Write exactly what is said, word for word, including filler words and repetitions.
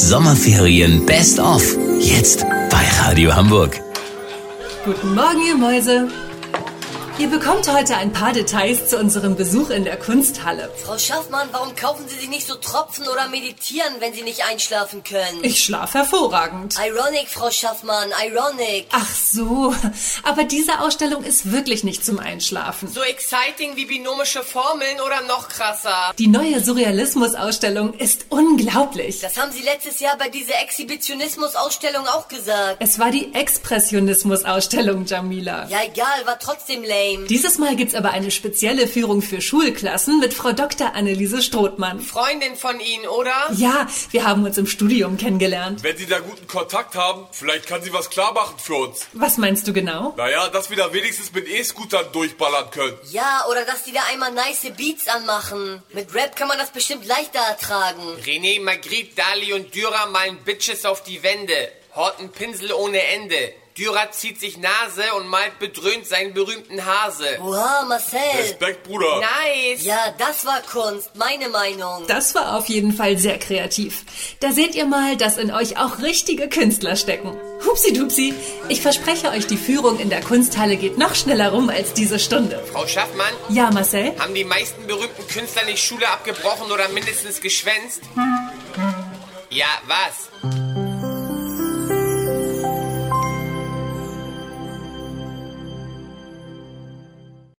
Sommerferien Best of. Jetzt bei Radio Hamburg. Guten Morgen, ihr Mäuse. Ihr bekommt heute ein paar Details zu unserem Besuch in der Kunsthalle. Frau Schaffmann, warum kaufen Sie sich nicht so Tropfen oder meditieren, wenn Sie nicht einschlafen können? Ich schlafe hervorragend. Ironic, Frau Schaffmann, ironic. Ach so, aber diese Ausstellung ist wirklich nicht zum Einschlafen. So exciting wie binomische Formeln oder noch krasser? Die neue Surrealismus-Ausstellung ist unglaublich. Das haben Sie letztes Jahr bei dieser Exhibitionismus-Ausstellung auch gesagt. Es war die Expressionismus-Ausstellung, Jamila. Ja, egal, war trotzdem lame. Dieses Mal gibt's aber eine spezielle Führung für Schulklassen mit Frau Doktor Anneliese Strothmann. Freundin von Ihnen, oder? Ja, wir haben uns im Studium kennengelernt. Wenn Sie da guten Kontakt haben, vielleicht kann sie was klar machen für uns. Was meinst du genau? Naja, dass wir da wenigstens mit E-Scootern durchballern können. Ja, oder dass die da einmal nice Beats anmachen. Mit Rap kann man das bestimmt leichter ertragen. René, Magritte, Dali und Dürer malen Bitches auf die Wände. Horten Pinsel ohne Ende. Dürer zieht sich Nase und malt bedröhnt seinen berühmten Hase. Oha, Marcel. Respekt, Bruder. Nice. Ja, das war Kunst, meine Meinung. Das war auf jeden Fall sehr kreativ. Da seht ihr mal, dass in euch auch richtige Künstler stecken. Hupsi-dupsi, ich verspreche euch, die Führung in der Kunsthalle geht noch schneller rum als diese Stunde. Frau Schaffmann? Ja, Marcel? Haben die meisten berühmten Künstler nicht Schule abgebrochen oder mindestens geschwänzt? Ja, was?